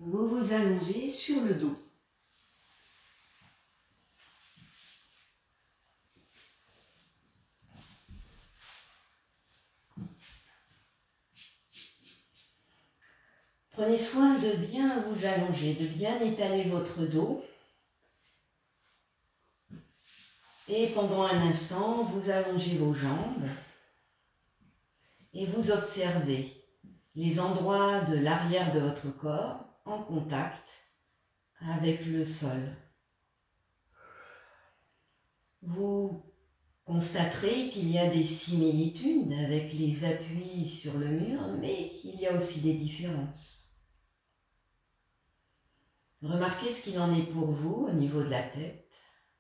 Vous vous allongez sur le dos. Prenez soin de bien vous allonger, de bien étaler votre dos. Et pendant un instant, vous allongez vos jambes et vous observez les endroits de l'arrière de votre corps en contact avec le sol. Vous constaterez qu'il y a des similitudes avec les appuis sur le mur, mais qu'il y a aussi des différences. Remarquez ce qu'il en est pour vous au niveau de la tête,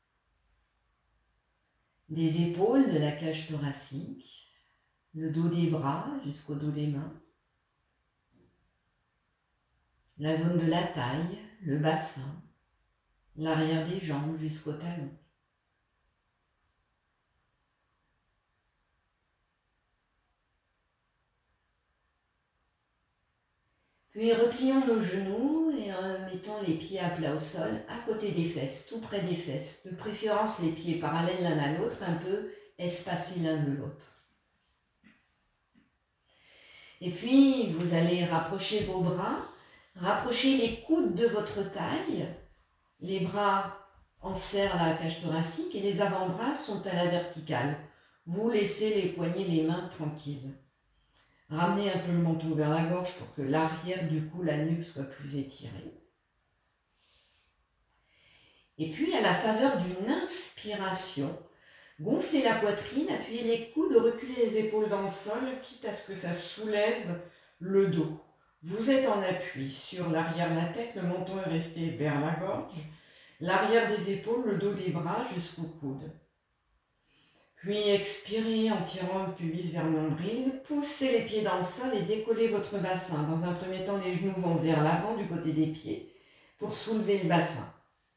des épaules, de la cage thoracique, le dos des bras jusqu'au dos des mains, la zone de la taille, le bassin, l'arrière des jambes jusqu'au talon. Puis replions nos genoux et mettons les pieds à plat au sol, à côté des fesses, tout près des fesses. De préférence les pieds parallèles l'un à l'autre, un peu espacés l'un de l'autre. Et puis vous allez rapprocher vos bras, rapprocher les coudes de votre taille. Les bras enserrent la cage thoracique et les avant-bras sont à la verticale. Vous laissez les poignets, les mains tranquilles. Ramenez un peu le menton vers la gorge pour que l'arrière du cou, la nuque soit plus étirée. Et puis, à la faveur d'une inspiration, gonflez la poitrine, appuyez les coudes, reculez les épaules dans le sol, quitte à ce que ça soulève le dos. Vous êtes en appui sur l'arrière de la tête, le menton est resté vers la gorge, l'arrière des épaules, le dos des bras jusqu'au coude. Puis expirez en tirant le pubis vers le nombril, poussez les pieds dans le sol et décollez votre bassin. Dans un premier temps, les genoux vont vers l'avant du côté des pieds pour soulever le bassin.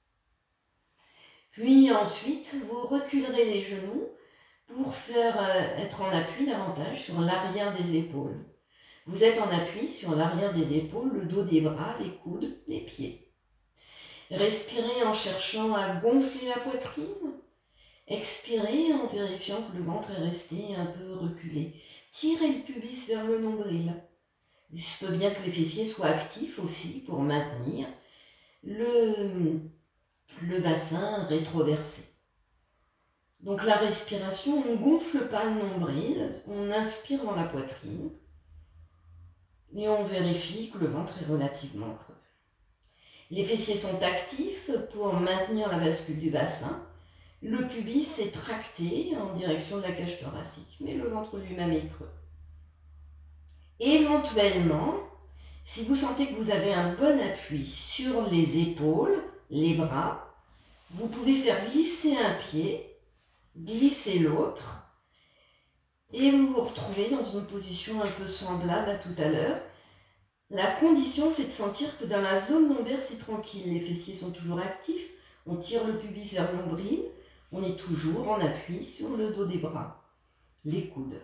Puis ensuite, vous reculerez les genoux pour faire être en appui davantage sur l'arrière des épaules. Vous êtes en appui sur l'arrière des épaules, le dos des bras, les coudes, les pieds. Respirez en cherchant à gonfler la poitrine. Expirez en vérifiant que le ventre est resté un peu reculé. Tirez le pubis vers le nombril. Il se peut bien que les fessiers soient actifs aussi pour maintenir le bassin rétroversé. Donc la respiration, on ne gonfle pas le nombril, on inspire dans la poitrine et on vérifie que le ventre est relativement creux. Les fessiers sont actifs pour maintenir la bascule du bassin. Le pubis est tracté en direction de la cage thoracique, mais le ventre lui-même est creux. Éventuellement, si vous sentez que vous avez un bon appui sur les épaules, les bras, vous pouvez faire glisser un pied, glisser l'autre, et vous vous retrouvez dans une position un peu semblable à tout à l'heure. La condition, c'est de sentir que dans la zone lombaire, c'est tranquille. Les fessiers sont toujours actifs, on tire le pubis vers le nombril, on est toujours en appui sur le dos des bras, les coudes.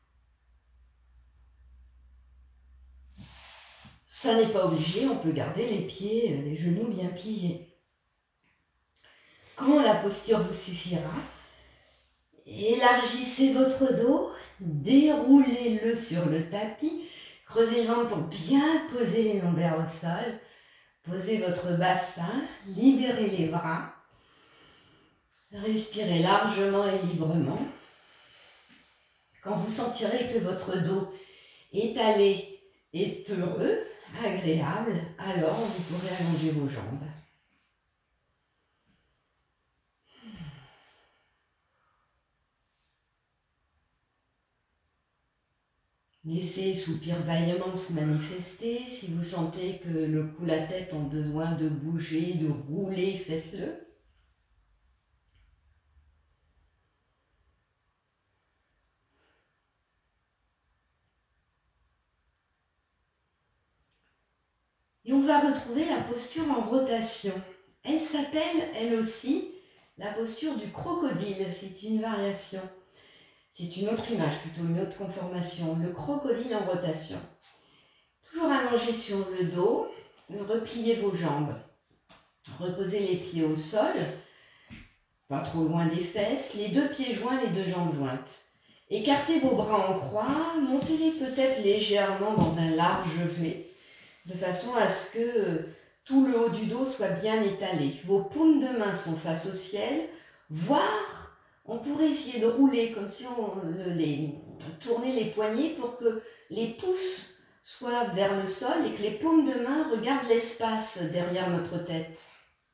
Ça n'est pas obligé, on peut garder les pieds, les genoux bien pliés. Quand la posture vous suffira, élargissez votre dos, déroulez-le sur le tapis, creusez le ventre pour bien poser les lombaires au sol, posez votre bassin, libérez les bras, respirez largement et librement. Quand vous sentirez que votre dos étalé est heureux, agréable, alors vous pourrez allonger vos jambes. Laissez soupir bâillement se manifester. Si vous sentez que le cou, la tête ont besoin de bouger, de rouler, faites-le. Et on va retrouver la posture en rotation. Elle s'appelle, elle aussi, la posture du crocodile. C'est une variation. C'est une autre image, plutôt une autre conformation. Le crocodile en rotation. Toujours allongé sur le dos, repliez vos jambes. Reposez les pieds au sol, pas trop loin des fesses, les deux pieds joints, les deux jambes jointes. Écartez vos bras en croix, montez-les peut-être légèrement dans un large V, de façon à ce que tout le haut du dos soit bien étalé. Vos paumes de main sont face au ciel, voire on pourrait essayer de rouler comme si on tournait les poignets pour que les pouces soient vers le sol et que les paumes de main regardent l'espace derrière notre tête.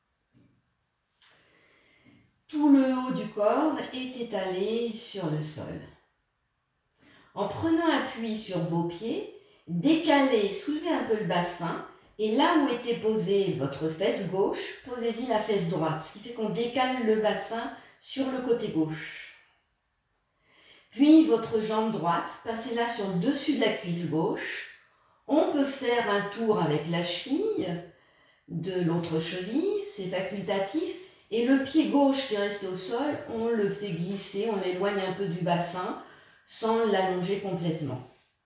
Tout le haut du corps est étalé sur le sol. En prenant appui sur vos pieds, décalez, soulevez un peu le bassin et là où était posée votre fesse gauche, posez-y la fesse droite, ce qui fait qu'on décale le bassin sur le côté gauche. Puis votre jambe droite, passez-la sur le dessus de la cuisse gauche. On peut faire un tour avec la cheville de l'autre cheville, c'est facultatif. Et le pied gauche qui est resté au sol, on le fait glisser, on l'éloigne un peu du bassin sans l'allonger complètement.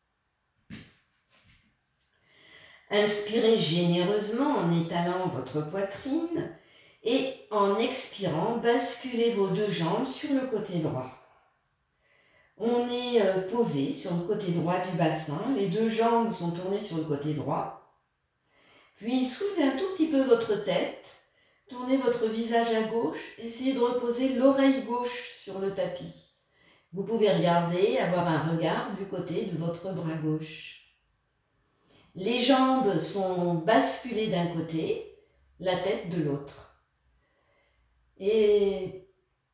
Inspirez généreusement en étalant votre poitrine et en expirant, basculez vos deux jambes sur le côté droit. On est posé sur le côté droit du bassin, les deux jambes sont tournées sur le côté droit. Puis soulevez un tout petit peu votre tête. Tournez votre visage à gauche, essayez de reposer l'oreille gauche sur le tapis. Vous pouvez regarder, avoir un regard du côté de votre bras gauche. Les jambes sont basculées d'un côté, la tête de l'autre. Et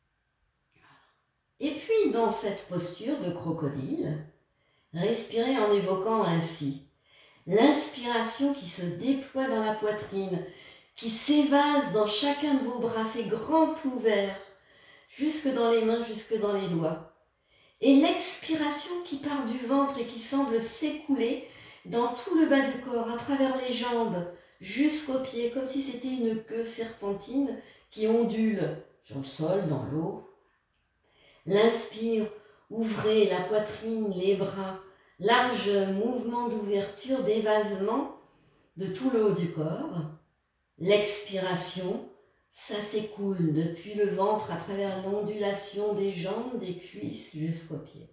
puis dans cette posture de crocodile, respirez en évoquant ainsi l'inspiration qui se déploie dans la poitrine, qui s'évase dans chacun de vos bras, c'est grand ouvert, jusque dans les mains, jusque dans les doigts. Et l'expiration qui part du ventre et qui semble s'écouler dans tout le bas du corps, à travers les jambes, jusqu'aux pieds, comme si c'était une queue serpentine qui ondule sur le sol, dans l'eau. L'inspire, ouvrez la poitrine, les bras, large mouvement d'ouverture, d'évasement de tout le haut du corps. L'expiration, ça s'écoule depuis le ventre à travers l'ondulation des jambes, des cuisses jusqu'aux pieds.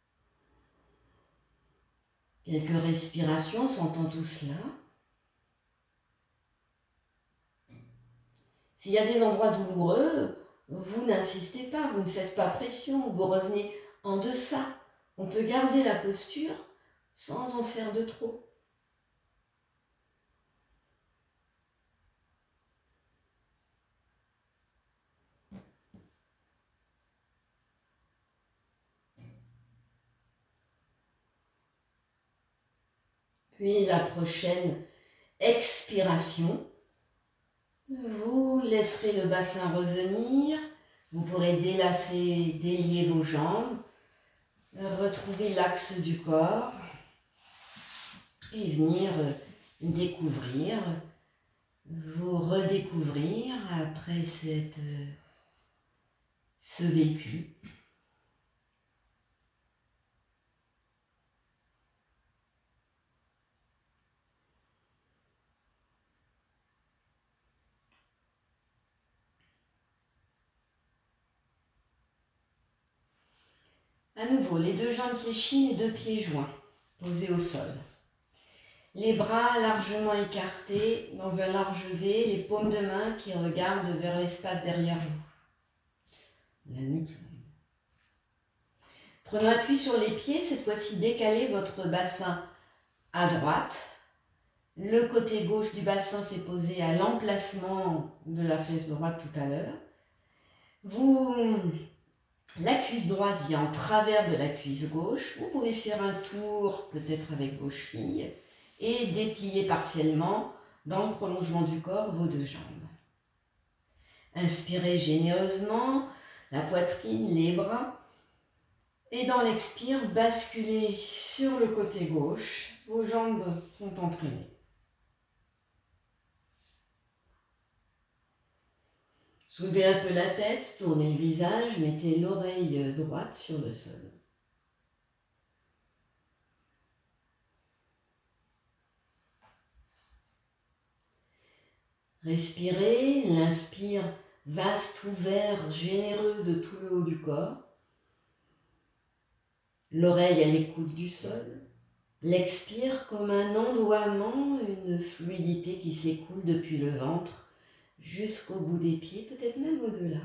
Quelques respirations, on s'entend tout cela. S'il y a des endroits douloureux, vous n'insistez pas, vous ne faites pas pression, vous revenez en deçà. On peut garder la posture sans en faire de trop. Puis la prochaine expiration, vous laisserez le bassin revenir, vous pourrez délasser, délier vos jambes, retrouver l'axe du corps et venir découvrir, vous redécouvrir après ce vécu. À nouveau, les deux jambes fléchies, les deux pieds joints, posés au sol. Les bras largement écartés dans un large V, les paumes de main qui regardent vers l'espace derrière vous. La nuque. Prenons appui sur les pieds, cette fois-ci décalez votre bassin à droite. Le côté gauche du bassin s'est posé à l'emplacement de la fesse droite tout à l'heure. La cuisse droite vient en travers de la cuisse gauche. Vous pouvez faire un tour, peut-être avec vos chevilles, et déplier partiellement, dans le prolongement du corps, vos deux jambes. Inspirez généreusement, la poitrine, les bras. Et dans l'expire, basculez sur le côté gauche. Vos jambes sont entraînées. Soulevez un peu la tête, tournez le visage, mettez l'oreille droite sur le sol. Respirez, l'inspire vaste, ouvert, généreux de tout le haut du corps. L'oreille à l'écoute du sol. L'expire comme un ondoiement, une fluidité qui s'écoule depuis le ventre jusqu'au bout des pieds, peut-être même au-delà.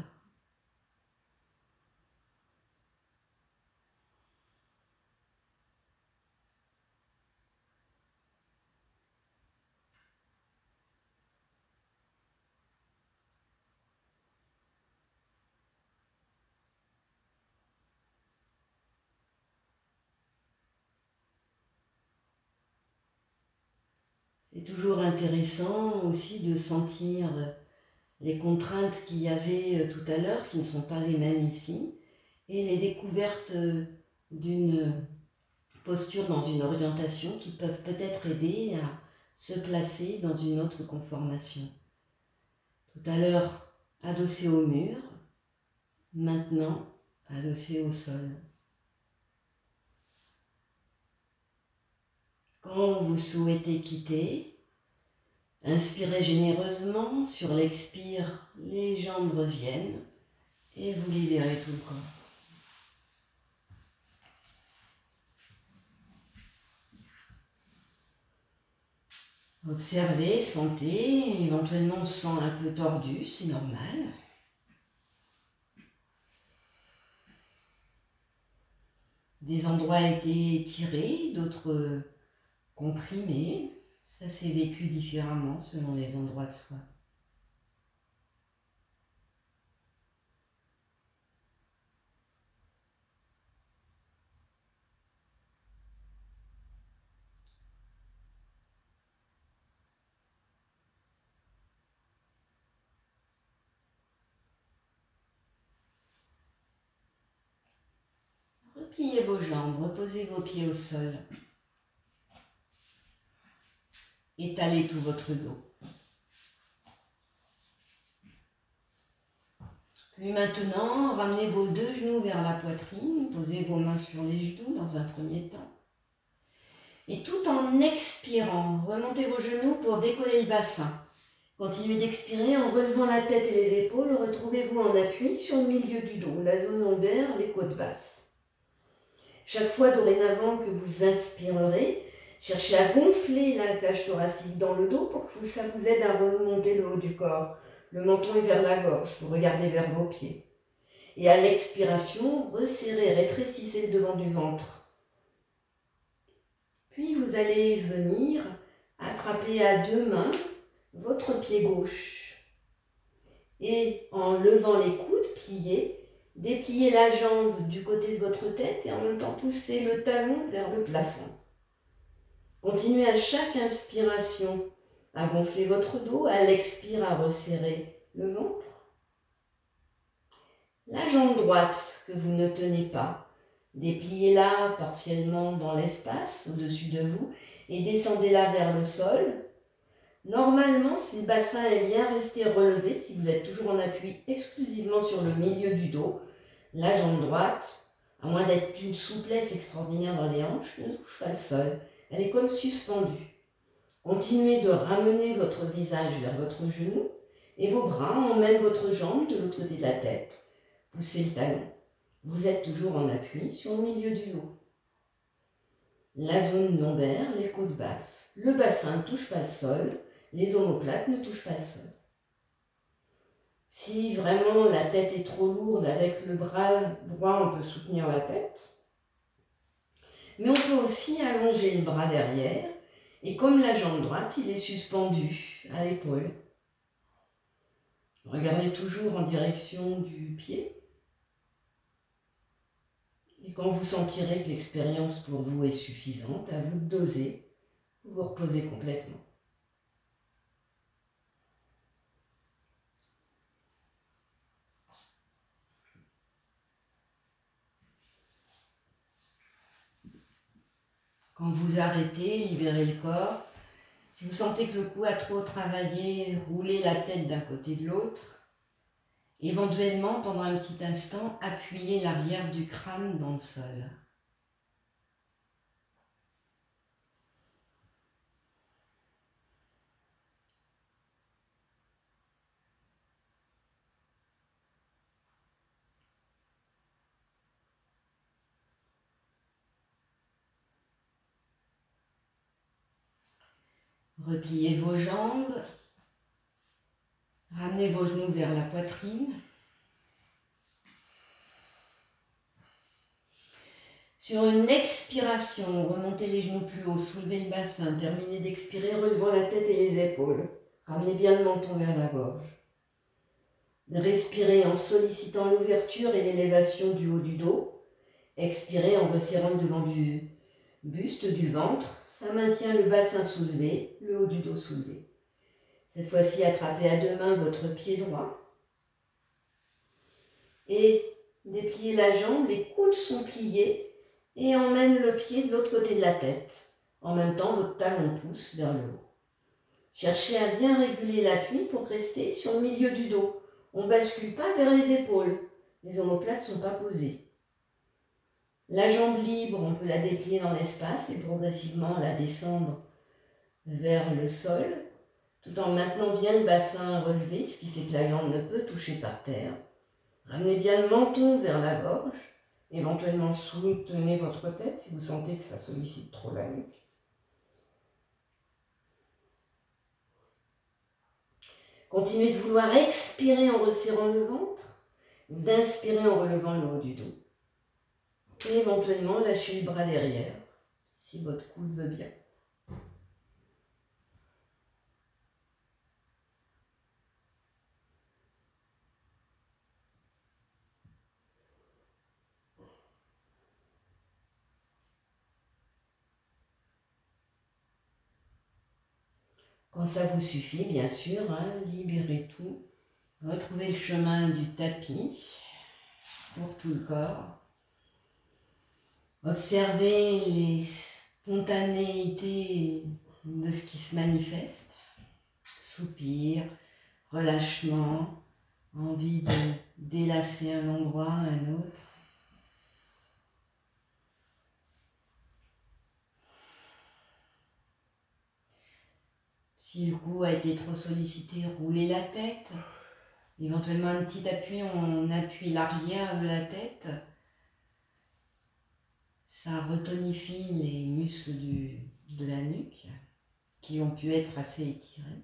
C'est toujours intéressant aussi de sentir les contraintes qu'il y avait tout à l'heure, qui ne sont pas les mêmes ici, et les découvertes d'une posture dans une orientation qui peuvent peut-être aider à se placer dans une autre conformation. Tout à l'heure, adossé au mur, maintenant, adossé au sol. Quand vous souhaitez quitter, inspirez généreusement, sur l'expire, les jambes reviennent et vous libérez tout le corps. Observez, sentez, éventuellement on se sent un peu tordu, c'est normal. Des endroits étaient étirés, d'autres comprimés. Ça s'est vécu différemment selon les endroits de soi. Repliez vos jambes, reposez vos pieds au sol. Étalez tout votre dos. Puis maintenant, ramenez vos deux genoux vers la poitrine, posez vos mains sur les genoux dans un premier temps. Et tout en expirant, remontez vos genoux pour décoller le bassin. Continuez d'expirer en relevant la tête et les épaules, retrouvez-vous en appui sur le milieu du dos, la zone lombaire, les côtes basses. Chaque fois dorénavant que vous inspirerez, cherchez à gonfler la cage thoracique dans le dos pour que ça vous aide à remonter le haut du corps. Le menton est vers la gorge, vous regardez vers vos pieds. Et à l'expiration, resserrez, rétrécissez le devant du ventre. Puis vous allez venir attraper à deux mains votre pied gauche. Et en levant les coudes, pliez, dépliez la jambe du côté de votre tête et en même temps poussez le talon vers le plafond. Continuez à chaque inspiration à gonfler votre dos, à l'expire à resserrer le ventre. La jambe droite que vous ne tenez pas, dépliez-la partiellement dans l'espace au-dessus de vous et descendez-la vers le sol. Normalement, si le bassin est bien resté relevé, si vous êtes toujours en appui exclusivement sur le milieu du dos, la jambe droite, à moins d'être d'une souplesse extraordinaire dans les hanches, ne touche pas le sol. Elle est comme suspendue. Continuez de ramener votre visage vers votre genou et vos bras emmènent votre jambe de l'autre côté de la tête. Poussez le talon. Vous êtes toujours en appui sur le milieu du dos. La zone lombaire, les côtes basses. Le bassin ne touche pas le sol. Les omoplates ne touchent pas le sol. Si vraiment la tête est trop lourde, avec le bras droit, on peut soutenir la tête. Mais on peut aussi allonger le bras derrière. Et comme la jambe droite, il est suspendu à l'épaule. Regardez toujours en direction du pied. Et quand vous sentirez que l'expérience pour vous est suffisante, à vous de doser, vous vous reposez complètement. Quand vous arrêtez, libérez le corps. Si vous sentez que le cou a trop travaillé, roulez la tête d'un côté de l'autre. Éventuellement, pendant un petit instant, appuyez l'arrière du crâne dans le sol. Repliez vos jambes. Ramenez vos genoux vers la poitrine. Sur une expiration, remontez les genoux plus haut, soulevez le bassin, terminez d'expirer, relevant la tête et les épaules. Ramenez bien le menton vers la gorge. Respirez en sollicitant l'ouverture et l'élévation du haut du dos. Expirez en resserrant le devant du buste, du ventre. Ça maintient le bassin soulevé, le haut du dos soulevé. Cette fois-ci, attrapez à deux mains votre pied droit. Et dépliez la jambe, les coudes sont pliés. Et emmène le pied de l'autre côté de la tête. En même temps, votre talon pousse vers le haut. Cherchez à bien réguler l'appui pour rester sur le milieu du dos. On ne bascule pas vers les épaules. Les omoplates ne sont pas posées. La jambe libre, on peut la déplier dans l'espace et progressivement la descendre vers le sol, tout en maintenant bien le bassin relevé, ce qui fait que la jambe ne peut toucher par terre. Ramenez bien le menton vers la gorge. Éventuellement, soutenez votre tête si vous sentez que ça sollicite trop la nuque. Continuez de vouloir expirer en resserrant le ventre, d'inspirer en relevant le haut du dos. Et éventuellement, lâchez le bras derrière, si votre cou le veut bien. Quand ça vous suffit, bien sûr, libérez tout. Retrouvez le chemin du tapis pour tout le corps. Observez les spontanéités de ce qui se manifeste. Soupir, relâchement, envie de délasser un endroit, un autre. Si le cou a été trop sollicité, roulez la tête. Éventuellement un petit appui, on appuie l'arrière de la tête. Ça retonifie les muscles de la nuque qui ont pu être assez étirés.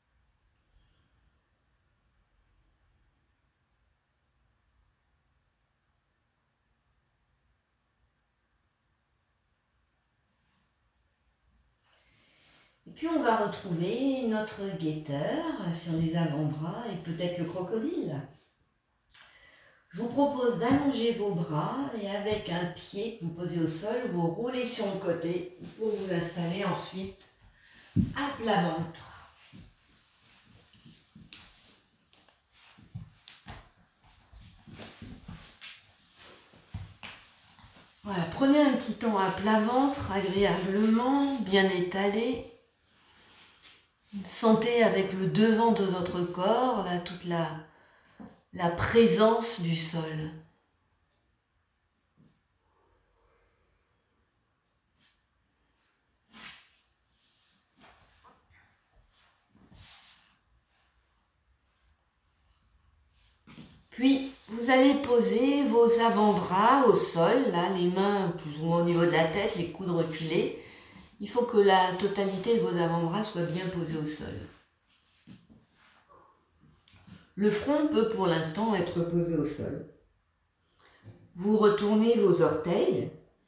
Et puis on va retrouver notre guetteur sur les avant-bras et peut-être le crocodile. Je vous propose d'allonger vos bras et avec un pied que vous posez au sol, vous roulez sur le côté pour vous installer ensuite à plat ventre. Voilà, prenez un petit temps à plat ventre, agréablement, bien étalé. Sentez avec le devant de votre corps là, toute la présence du sol. Puis, vous allez poser vos avant-bras au sol, là, les mains plus ou moins au niveau de la tête, les coudes reculés. Il faut que la totalité de vos avant-bras soit bien posée au sol. Le front peut pour l'instant être posé au sol. Vous retournez vos orteils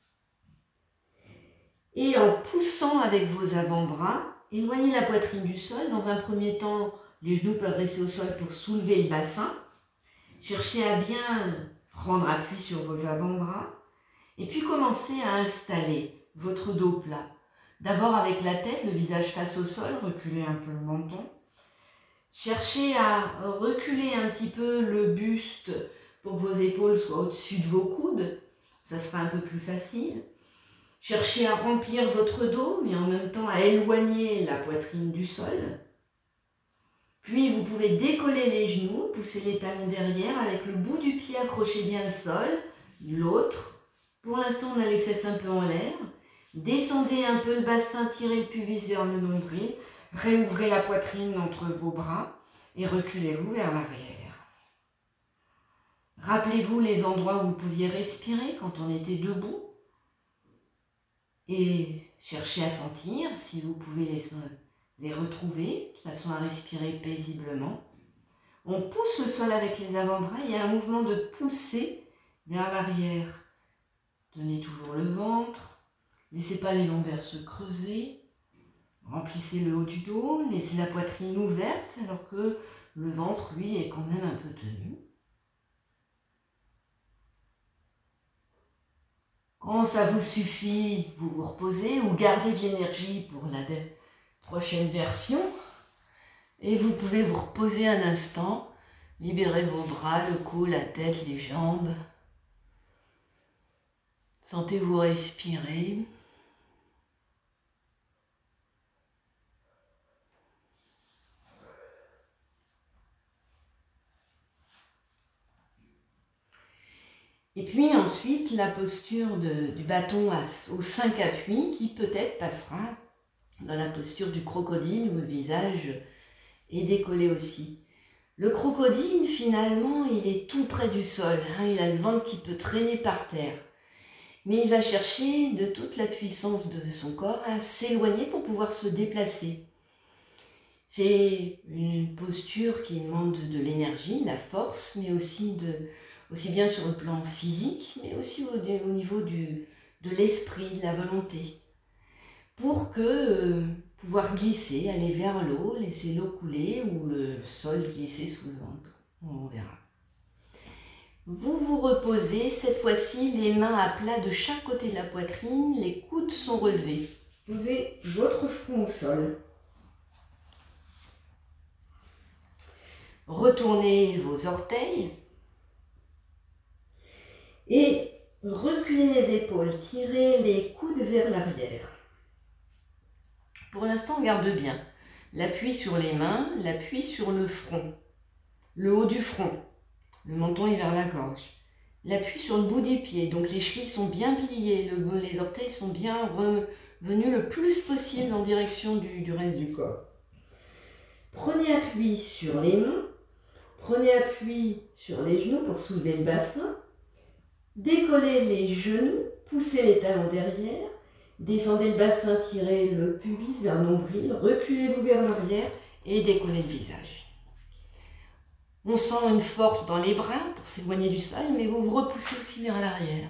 et en poussant avec vos avant-bras, éloignez la poitrine du sol. Dans un premier temps, les genoux peuvent rester au sol pour soulever le bassin. Cherchez à bien prendre appui sur vos avant-bras et puis commencez à installer votre dos plat. D'abord avec la tête, le visage face au sol, reculez un peu le menton. Cherchez à reculer un petit peu le buste pour que vos épaules soient au-dessus de vos coudes. Ça sera un peu plus facile. Cherchez à remplir votre dos, mais en même temps à éloigner la poitrine du sol. Puis vous pouvez décoller les genoux, pousser les talons derrière avec le bout du pied accroché bien le sol, l'autre. Pour l'instant, on a les fesses un peu en l'air. Descendez un peu le bassin, tirez le pubis vers le nombril. Réouvrez la poitrine entre vos bras et reculez-vous vers l'arrière. Rappelez-vous les endroits où vous pouviez respirer quand on était debout. Et cherchez à sentir, si vous pouvez les retrouver de façon à respirer paisiblement. On pousse le sol avec les avant-bras. Il y a un mouvement de poussée vers l'arrière. Tenez toujours le ventre. Laissez pas les lombaires se creuser. Remplissez le haut du dos. Laissez la poitrine ouverte alors que le ventre, lui, est quand même un peu tenu. Quand ça vous suffit, vous vous reposez ou gardez de l'énergie pour la prochaine version. Et vous pouvez vous reposer un instant. Libérez vos bras, le cou, la tête, les jambes. Sentez-vous respirer. Et puis ensuite, la posture du bâton aux 5 appuis qui peut-être passera dans la posture du crocodile où le visage est décollé aussi. Le crocodile, finalement, il est tout près du sol. Il a le ventre qui peut traîner par terre. Mais il va chercher de toute la puissance de son corps à s'éloigner pour pouvoir se déplacer. C'est une posture qui demande de l'énergie, de la force, mais aussi bien sur le plan physique, mais aussi au niveau de l'esprit, de la volonté. Pour pouvoir glisser, aller vers l'eau, laisser l'eau couler ou le sol glisser sous le ventre. On verra. Vous vous reposez, cette fois-ci les mains à plat de chaque côté de la poitrine, les coudes sont relevés. Posez votre front au sol. Retournez vos orteils et reculez les épaules, tirez les coudes vers l'arrière. Pour l'instant, on garde bien l'appui sur les mains, l'appui sur le front, le haut du front, le menton est vers la gorge. L'appui sur le bout des pieds, donc les chevilles sont bien pliées, les orteils sont bien revenus le plus possible en direction du reste du corps. Prenez appui sur les mains, prenez appui sur les genoux pour soulever le bassin, décollez les genoux, poussez les talons derrière, descendez le bassin, tirez le pubis vers le nombril, reculez-vous vers l'arrière et décollez le visage. On sent une force dans les bras pour s'éloigner du sol, mais vous vous repoussez aussi vers l'arrière.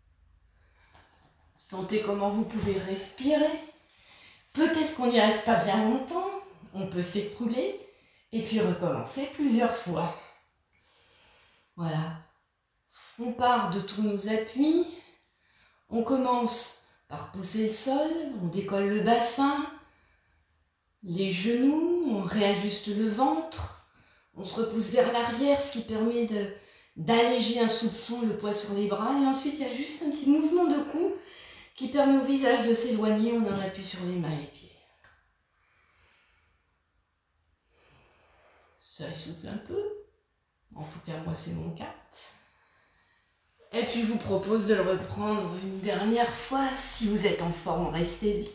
Sentez comment vous pouvez respirer. Peut-être qu'on n'y reste pas bien longtemps. On peut s'écrouler et puis recommencer plusieurs fois. Voilà. On part de tous nos appuis. On commence par pousser le sol. On décolle le bassin, les genoux. On réajuste le ventre. On se repousse vers l'arrière, ce qui permet d'alléger un soupçon le poids sur les bras. Et ensuite, il y a juste un petit mouvement de cou qui permet au visage de s'éloigner. On en appuie sur les mains et les pieds. Ça essouffle un peu. En tout cas, moi, c'est mon cas. Et puis, je vous propose de le reprendre une dernière fois. Si vous êtes en forme, restez-y.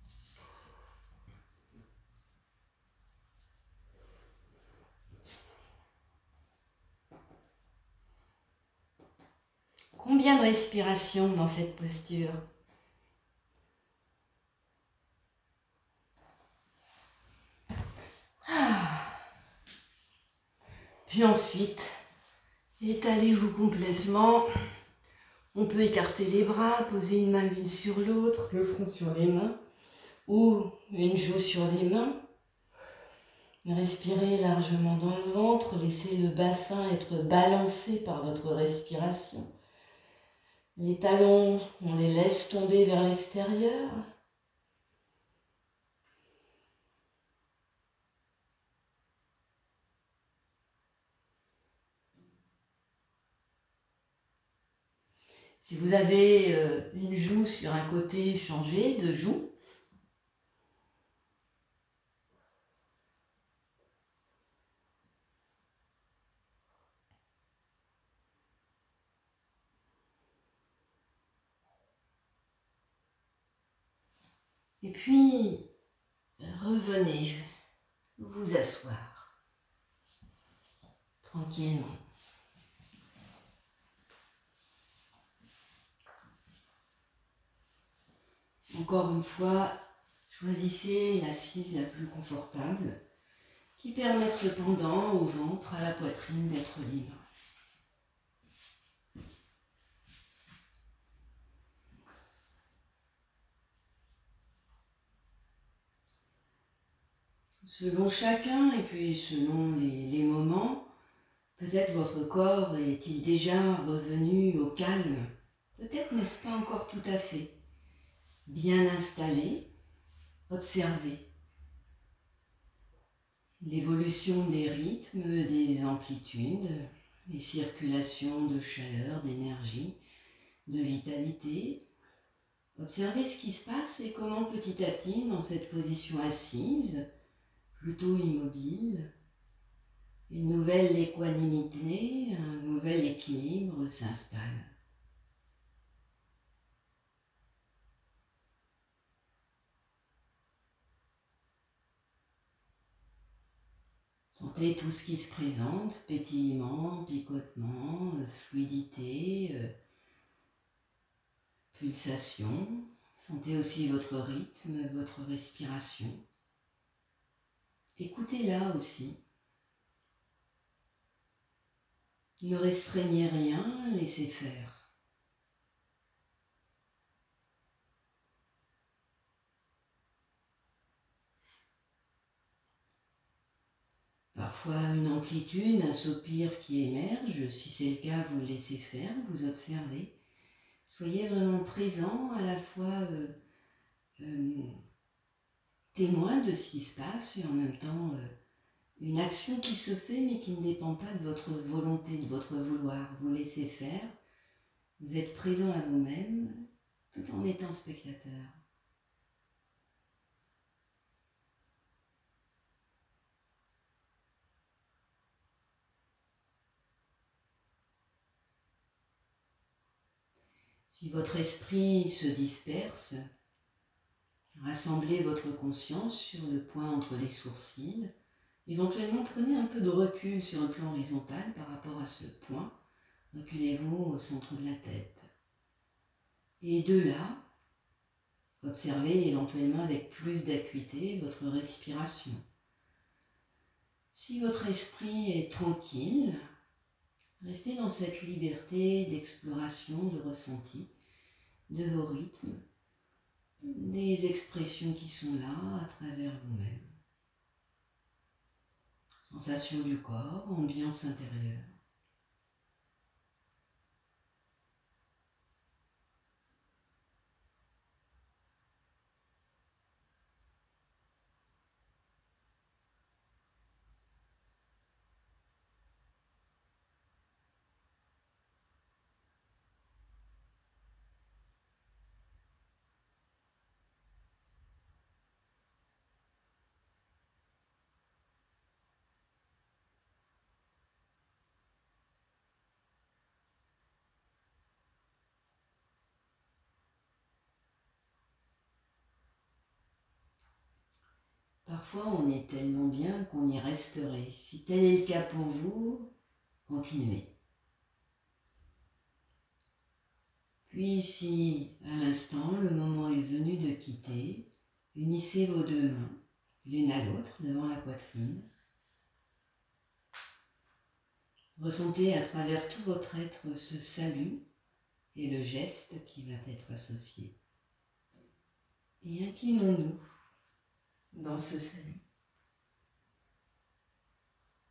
Combien de respirations dans cette posture ? Puis ensuite, étalez-vous complètement. On peut écarter les bras, poser une main l'une sur l'autre, le front sur les mains, ou une joue sur les mains. Respirez largement dans le ventre, laissez le bassin être balancé par votre respiration. Les talons, on les laisse tomber vers l'extérieur. Si vous avez une joue sur un côté, changez de joue. Et puis, revenez vous asseoir tranquillement. Encore une fois, je Choisissez l'assise la plus confortable qui permette cependant au ventre, à la poitrine d'être libre. Selon chacun et puis selon les moments, peut-être votre corps est-il déjà revenu au calme, peut-être n'est-ce pas encore tout à fait. Bien installé, observez l'évolution des rythmes, des amplitudes, les circulations de chaleur, d'énergie, de vitalité. Observez ce qui se passe et comment petit à petit, dans cette position assise, plutôt immobile, une nouvelle équanimité, un nouvel équilibre s'installe. Sentez tout ce qui se présente, pétillement, picotement, fluidité, pulsation. Sentez aussi votre rythme, votre respiration. Écoutez-la aussi. Ne restreignez rien, laissez faire. Parfois une amplitude, un soupir qui émerge. Si c'est le cas, vous le laissez faire, vous observez. Soyez vraiment présent, à la fois témoin de ce qui se passe et en même temps une action qui se fait mais qui ne dépend pas de votre volonté, de votre vouloir. Vous laissez faire, vous êtes présent à vous-même tout en étant spectateur. Si votre esprit se disperse, rassemblez votre conscience sur le point entre les sourcils. Éventuellement, prenez un peu de recul sur le plan horizontal par rapport à ce point. Reculez-vous au centre de la tête. Et de là, observez éventuellement avec plus d'acuité votre respiration. Si votre esprit est tranquille, restez dans cette liberté d'exploration, de ressenti, de vos rythmes, des expressions qui sont là à travers vous-même. Sensation du corps, ambiance intérieure. Parfois, on est tellement bien qu'on y resterait. Si tel est le cas pour vous, continuez. Puis, si à l'instant, le moment est venu de quitter, unissez vos deux mains, l'une à l'autre, devant la poitrine. Ressentez à travers tout votre être ce salut et le geste qui va être associé. Et inclinons-nous dans ce salut.